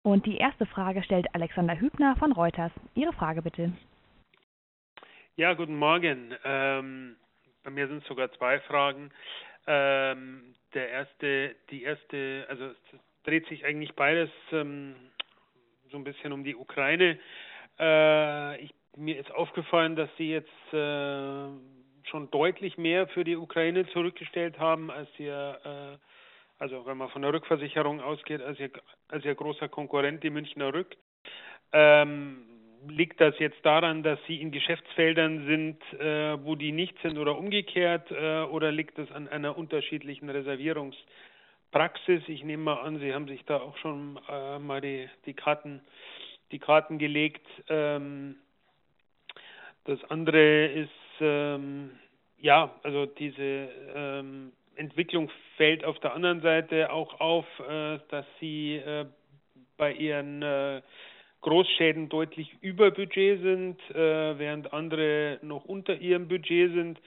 Und die erste Frage stellt Alexander Hübner von Reuters. Ihre Frage bitte. Ja, guten Morgen. Bei mir sind sogar zwei Fragen. Die erste, also es dreht sich eigentlich beides so ein bisschen um die Ukraine. Mir ist aufgefallen, dass Sie jetzt schon deutlich mehr für die Ukraine zurückgestellt haben, als Ihr, also wenn man von der Rückversicherung ausgeht, als Ihr großer Konkurrent, die Münchner Rück. Liegt das jetzt daran, dass Sie in Geschäftsfeldern sind, wo die nicht sind oder umgekehrt, oder liegt es an einer unterschiedlichen Reservierungspraxis? Ich nehme mal an, Sie haben sich da auch schon mal die Karten gelegt. Das andere ist, also diese Entwicklung fällt auf der anderen Seite auch auf, dass Sie bei Ihren Großschäden deutlich über Budget sind, während andere noch unter ihrem Budget sind.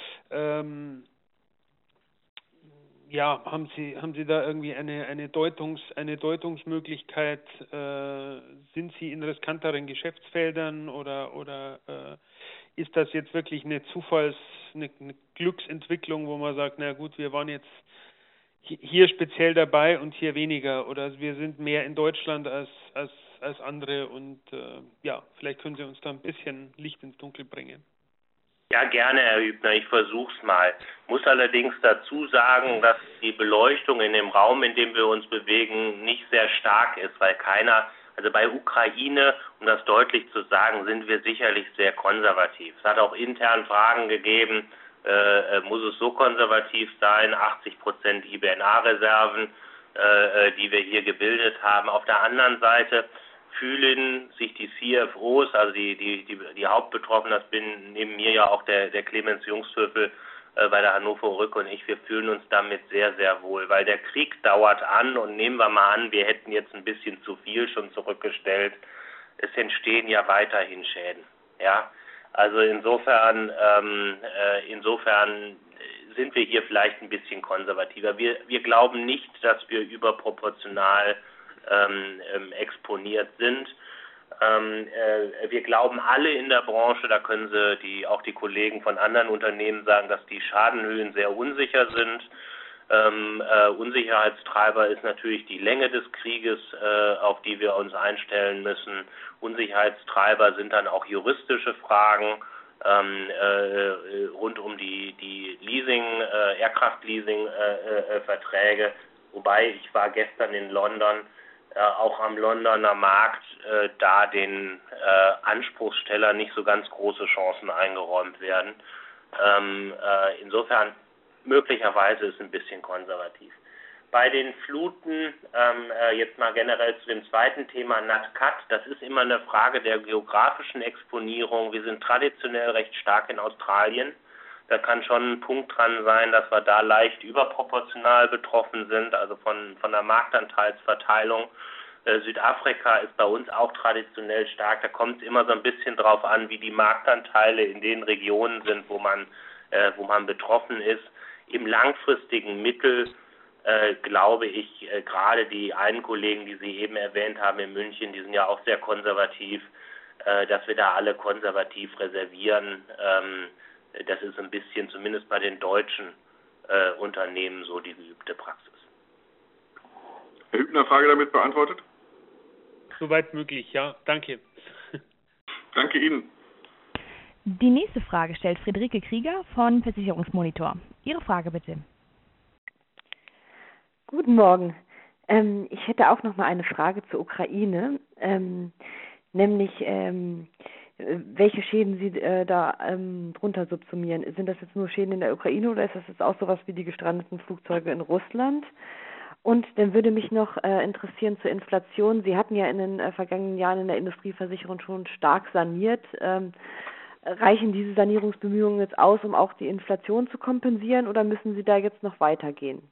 Haben Sie da irgendwie eine Deutungsmöglichkeit? Sind Sie in riskanteren Geschäftsfeldern oder ist das jetzt wirklich eine Glücksentwicklung, wo man sagt, na gut, wir waren jetzt hier speziell dabei und hier weniger, oder wir sind mehr in Deutschland als andere, und vielleicht können Sie uns da ein bisschen Licht ins Dunkel bringen. Ja, gerne, Herr Hübner, ich versuch's mal. Muss allerdings dazu sagen, dass die Beleuchtung in dem Raum, in dem wir uns bewegen, nicht sehr stark ist, weil also bei Ukraine, um das deutlich zu sagen, sind wir sicherlich sehr konservativ. Es hat auch intern Fragen gegeben, muss es so konservativ sein, 80% IBNA-Reserven, die wir hier gebildet haben. Auf der anderen Seite fühlen sich die CFOs, also die Hauptbetroffenen, das bin neben mir ja auch der Clemens Jungsthöfel bei der Hannover Rück und ich, wir fühlen uns damit sehr, sehr wohl, weil der Krieg dauert an, und nehmen wir mal an, wir hätten jetzt ein bisschen zu viel schon zurückgestellt. Es entstehen ja weiterhin Schäden, ja. Also insofern sind wir hier vielleicht ein bisschen konservativer. Wir glauben nicht, dass wir überproportional exponiert sind. Wir glauben alle in der Branche, da können Sie auch die Kollegen von anderen Unternehmen sagen, dass die Schadenhöhen sehr unsicher sind. Unsicherheitstreiber ist natürlich die Länge des Krieges, auf die wir uns einstellen müssen. Unsicherheitstreiber sind dann auch juristische Fragen rund um die Aircraft-Leasing-Verträge. Wobei, ich war gestern in London, auch am Londoner Markt, da den Anspruchsstellern nicht so ganz große Chancen eingeräumt werden. Insofern möglicherweise ist es ein bisschen konservativ. Bei den Fluten, jetzt mal generell zu dem zweiten Thema NatCat, das ist immer eine Frage der geografischen Exponierung. Wir sind traditionell recht stark in Australien. Da kann schon ein Punkt dran sein, dass wir da leicht überproportional betroffen sind, also von der Marktanteilsverteilung. Südafrika ist bei uns auch traditionell stark. Da kommt es immer so ein bisschen drauf an, wie die Marktanteile in den Regionen sind, wo man betroffen ist. Im langfristigen Mittel glaube ich, gerade die einen Kollegen, die Sie eben erwähnt haben in München, die sind ja auch sehr konservativ, dass wir da alle konservativ reservieren. Das ist ein bisschen, zumindest bei den deutschen Unternehmen, so die geübte Praxis. Herr Hübner, Frage damit beantwortet? Soweit möglich, ja. Danke. Danke Ihnen. Die nächste Frage stellt Friederike Krieger von Versicherungsmonitor. Ihre Frage bitte. Guten Morgen. Ich hätte auch noch mal eine Frage zur Ukraine, nämlich welche Schäden Sie drunter subsumieren. Sind das jetzt nur Schäden in der Ukraine oder ist das jetzt auch sowas wie die gestrandeten Flugzeuge in Russland? Und dann würde mich noch interessieren zur Inflation. Sie hatten ja in den vergangenen Jahren in der Industrieversicherung schon stark saniert. Reichen diese Sanierungsbemühungen jetzt aus, um auch die Inflation zu kompensieren, oder müssen Sie da jetzt noch weitergehen?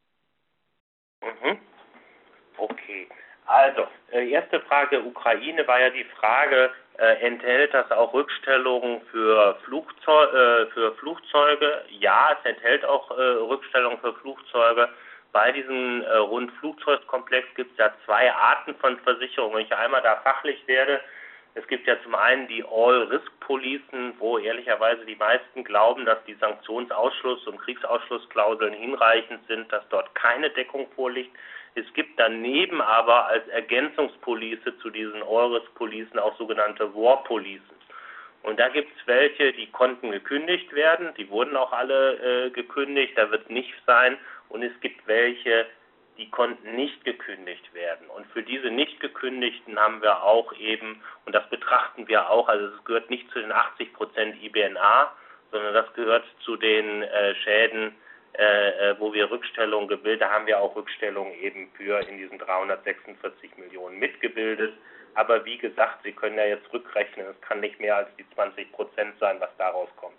Okay, also erste Frage, Ukraine war ja die Frage, enthält das auch Rückstellungen für Flugzeuge? Ja, es enthält auch Rückstellungen für Flugzeuge, bei diesem Rundflugzeugkomplex gibt es ja zwei Arten von Versicherungen. Wenn ich einmal da fachlich werde, es gibt ja zum einen die All-Risk-Policen, wo ehrlicherweise die meisten glauben, dass die Sanktionsausschluss- und Kriegsausschlussklauseln hinreichend sind, dass dort keine Deckung vorliegt. Es gibt daneben aber als Ergänzungspolice zu diesen All-Risk-Policen auch sogenannte War-Policen. Und da gibt es welche, die konnten gekündigt werden, die wurden auch alle gekündigt, da wird nicht sein. Und es gibt welche, die konnten nicht gekündigt werden. Und für diese nicht gekündigten haben wir auch eben, und das betrachten wir auch, also es gehört nicht zu den 80% IBNA, sondern das gehört zu den Schäden, wo wir Rückstellungen gebildet haben, wir auch Rückstellungen eben für in diesen 346 Millionen mitgebildet. Aber wie gesagt, Sie können ja jetzt rückrechnen, es kann nicht mehr als die 20% sein, was daraus kommt.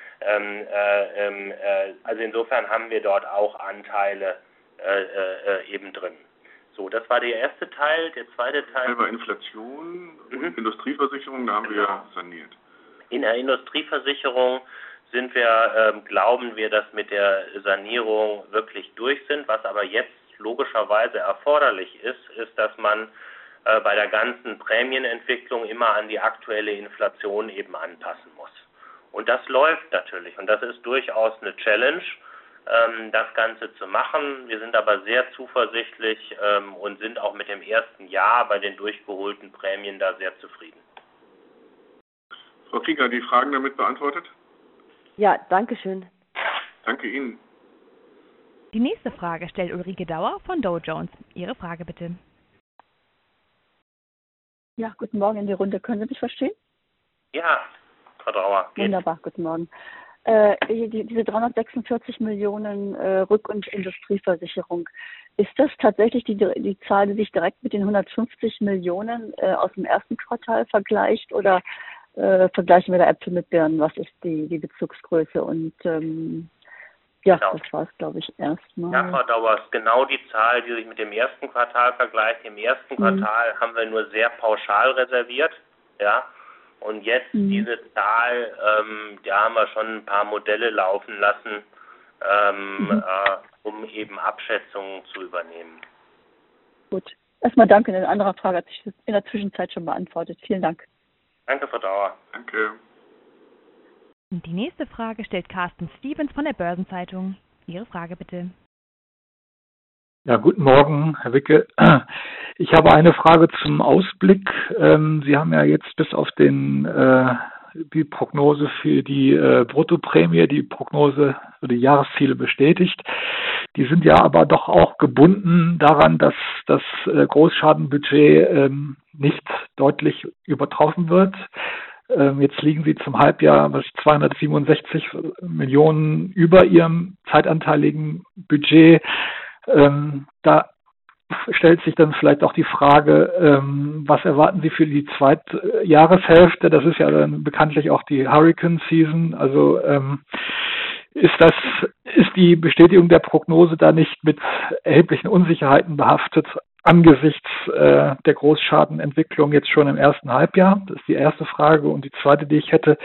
Also insofern haben wir dort auch Anteile eben drin. So, das war der erste Teil. Der zweite Teil war Inflation und Industrieversicherung, da haben wir saniert. In der Industrieversicherung sind wir, glauben wir, dass mit der Sanierung wirklich durch sind. Was aber jetzt logischerweise erforderlich ist, dass man bei der ganzen Prämienentwicklung immer an die aktuelle Inflation eben anpassen muss. Und das läuft natürlich und das ist durchaus eine Challenge, das Ganze zu machen. Wir sind aber sehr zuversichtlich und sind auch mit dem ersten Jahr bei den durchgeholten Prämien da sehr zufrieden. Frau Krieger, die Fragen damit beantwortet? Ja, danke schön. Danke Ihnen. Die nächste Frage stellt Ulrike Dauer von Dow Jones. Ihre Frage bitte. Ja, guten Morgen in die Runde. Können Sie mich verstehen? Ja, Frau Dauer. Wunderbar, guten Morgen. Diese 346 Millionen Rück- und Industrieversicherung, ist das tatsächlich die Zahl, die sich direkt mit den 150 Millionen aus dem ersten Quartal vergleicht oder vergleichen wir da Äpfel mit Birnen? Was ist die Bezugsgröße? Und ja, genau. Das war es, glaube ich, erstmal. Ja, Frau Dauer, ist genau die Zahl, die sich mit dem ersten Quartal vergleicht. Im ersten Quartal haben wir nur sehr pauschal reserviert, ja. Und jetzt diese Zahl, da haben wir schon ein paar Modelle laufen lassen, um eben Abschätzungen zu übernehmen. Gut. Erstmal danke. Eine andere Frage hat sich in der Zwischenzeit schon beantwortet. Vielen Dank. Danke, Frau Dauer. Danke. Und die nächste Frage stellt Carsten Stevens von der Börsenzeitung. Ihre Frage bitte. Ja, guten Morgen, Herr Wicke. Ich habe eine Frage zum Ausblick. Sie haben ja jetzt bis auf die Prognose für die Bruttoprämie, die Prognose für die Jahresziele bestätigt. Die sind ja aber doch auch gebunden daran, dass das Großschadenbudget nicht deutlich übertroffen wird. Jetzt liegen Sie zum Halbjahr 267 Millionen über Ihrem zeitanteiligen Budget. Da stellt sich dann vielleicht auch die Frage, was erwarten Sie für die zweite Jahreshälfte? Das ist ja dann bekanntlich auch die Hurricane Season. Also ist die Bestätigung der Prognose da nicht mit erheblichen Unsicherheiten behaftet angesichts der Großschadenentwicklung jetzt schon im ersten Halbjahr? Das ist die erste Frage. Und die zweite, die ich hätte,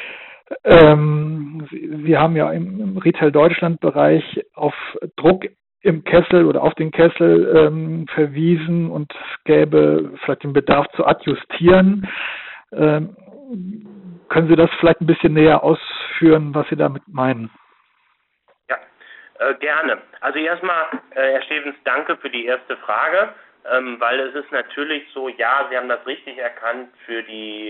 Sie haben ja im Retail Deutschland Bereich auf Druck im Kessel oder auf den Kessel verwiesen und es gäbe vielleicht den Bedarf zu adjustieren. Können Sie das vielleicht ein bisschen näher ausführen, was Sie damit meinen? Ja, gerne. Also erstmal, Herr Stevens, danke für die erste Frage, weil es ist natürlich so, ja, Sie haben das richtig erkannt, für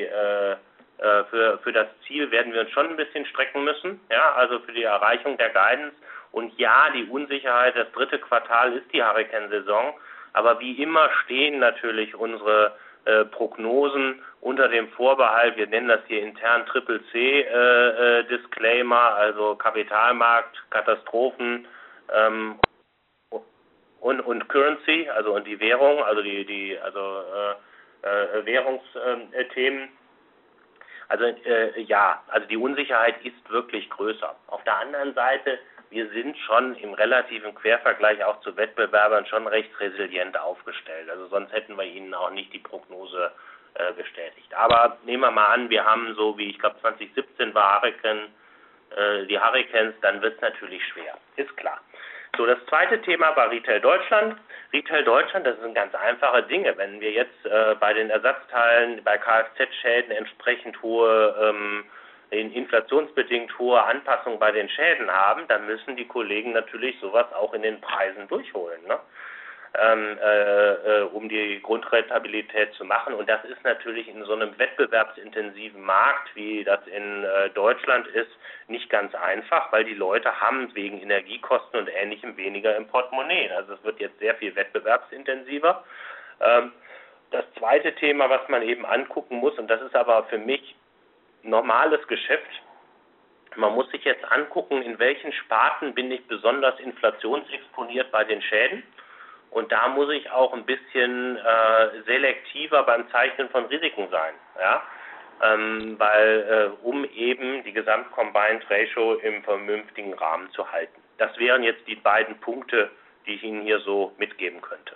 das Ziel werden wir uns schon ein bisschen strecken müssen, ja, also für die Erreichung der Guidance. Und ja, die Unsicherheit, das dritte Quartal ist die Hurricane-Saison, aber wie immer stehen natürlich unsere Prognosen unter dem Vorbehalt, wir nennen das hier intern CCC Disclaimer, also Kapitalmarkt, Katastrophen und Currency, also und die Währung, also Währungsthemen. Also also die Unsicherheit ist wirklich größer. Auf der anderen Seite, wir sind schon im relativen Quervergleich auch zu Wettbewerbern schon recht resilient aufgestellt. Also sonst hätten wir Ihnen auch nicht die Prognose bestätigt. Aber nehmen wir mal an, wir haben so wie, ich glaube 2017 war die Hurricanes, dann wird es natürlich schwer. Ist klar. So, das zweite Thema war Retail Deutschland. Retail Deutschland, das sind ganz einfache Dinge. Wenn wir jetzt bei den Ersatzteilen, bei Kfz-Schäden entsprechend inflationsbedingt hohe Anpassungen bei den Schäden haben, dann müssen die Kollegen natürlich sowas auch in den Preisen durchholen, ne? Um die Grundrentabilität zu machen. Und das ist natürlich in so einem wettbewerbsintensiven Markt, wie das in Deutschland ist, nicht ganz einfach, weil die Leute haben wegen Energiekosten und Ähnlichem weniger im Portemonnaie. Also es wird jetzt sehr viel wettbewerbsintensiver. Das zweite Thema, was man eben angucken muss, und das ist aber für mich normales Geschäft, man muss sich jetzt angucken, in welchen Sparten bin ich besonders inflationsexponiert bei den Schäden. Und da muss ich auch ein bisschen selektiver beim Zeichnen von Risiken sein, ja, um eben die Gesamt-Combined Ratio im vernünftigen Rahmen zu halten. Das wären jetzt die beiden Punkte, die ich Ihnen hier so mitgeben könnte.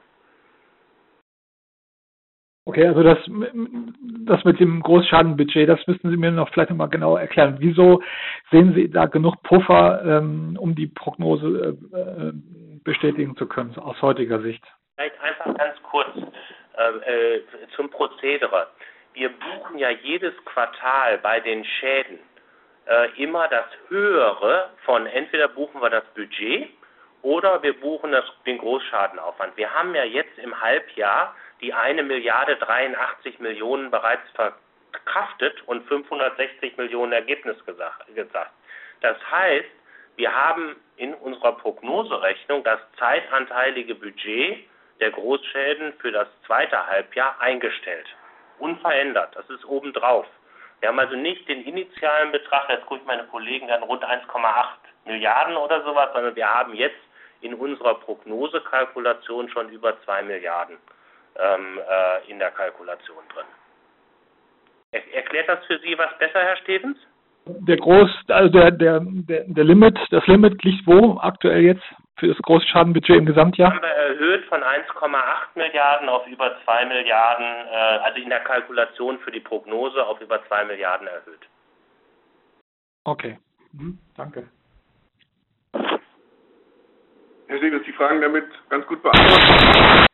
Okay, also das mit dem Großschadenbudget, das müssten Sie mir noch vielleicht noch mal genauer erklären. Wieso sehen Sie da genug Puffer, um die Prognose bestätigen zu können, aus heutiger Sicht? Vielleicht einfach ganz kurz zum Prozedere. Wir buchen ja jedes Quartal bei den Schäden immer das Höhere von, entweder buchen wir das Budget oder wir buchen den Großschadenaufwand. Wir haben ja jetzt im Halbjahr die 1.083 Millionen bereits verkraftet und 560 Millionen Ergebnis gesagt. Das heißt, wir haben in unserer Prognoserechnung das zeitanteilige Budget der Großschäden für das zweite Halbjahr eingestellt. Unverändert. Das ist obendrauf. Wir haben also nicht den initialen Betrag, jetzt gucke ich meine Kollegen an, rund 1,8 Milliarden oder sowas, sondern wir haben jetzt in unserer Prognosekalkulation schon über 2 Milliarden in der Kalkulation drin. Erklärt das für Sie was besser, Herr Stevens? Der Limit, das Limit liegt wo aktuell jetzt für das Großschadenbudget im Gesamtjahr? Haben wir erhöht von 1,8 Milliarden auf über 2 Milliarden, also in der Kalkulation für die Prognose auf über 2 Milliarden erhöht. Okay, danke. Herr Stevens, die Fragen damit ganz gut beantwortet.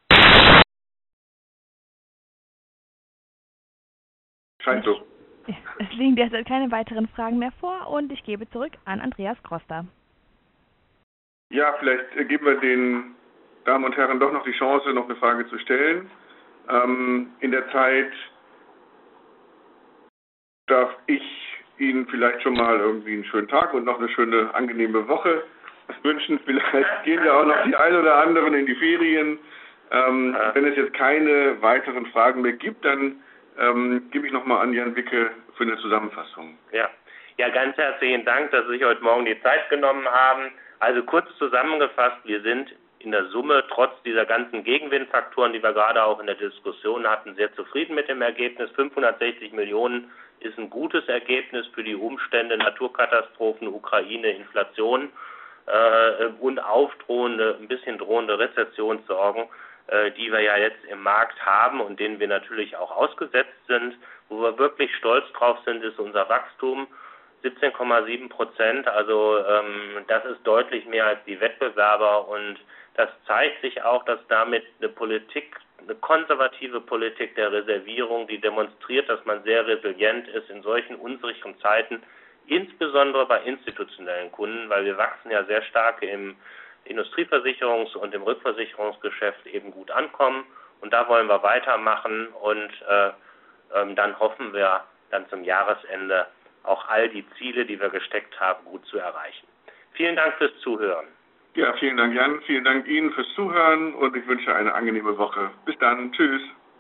Scheint so. Es liegen derzeit keine weiteren Fragen mehr vor und ich gebe zurück an Andreas Kroster. Ja, vielleicht geben wir den Damen und Herren doch noch die Chance, noch eine Frage zu stellen. In der Zeit darf ich Ihnen vielleicht schon mal irgendwie einen schönen Tag und noch eine schöne, angenehme Woche wünschen. Vielleicht gehen ja auch noch die ein oder anderen in die Ferien. Wenn es jetzt keine weiteren Fragen mehr gibt, dann gebe ich nochmal an Jan Wicke für eine Zusammenfassung. Ja, ganz herzlichen Dank, dass Sie sich heute Morgen die Zeit genommen haben. Also kurz zusammengefasst, wir sind in der Summe trotz dieser ganzen Gegenwindfaktoren, die wir gerade auch in der Diskussion hatten, sehr zufrieden mit dem Ergebnis. 560 Millionen ist ein gutes Ergebnis für die Umstände, Naturkatastrophen, Ukraine, Inflation und aufdrohende, ein bisschen drohende Rezessionssorgen, die wir ja jetzt im Markt haben und denen wir natürlich auch ausgesetzt sind. Wo wir wirklich stolz drauf sind, ist unser Wachstum, 17,7%. Also das ist deutlich mehr als die Wettbewerber und das zeigt sich auch, dass damit eine konservative Politik der Reservierung, die demonstriert, dass man sehr resilient ist in solchen unsicheren Zeiten, insbesondere bei institutionellen Kunden, weil wir wachsen ja sehr stark im Industrieversicherungs- und im Rückversicherungsgeschäft eben gut ankommen. Und da wollen wir weitermachen und dann hoffen wir dann zum Jahresende auch all die Ziele, die wir gesteckt haben, gut zu erreichen. Vielen Dank fürs Zuhören. Ja, vielen Dank, Jan. Vielen Dank Ihnen fürs Zuhören und ich wünsche eine angenehme Woche. Bis dann. Tschüss.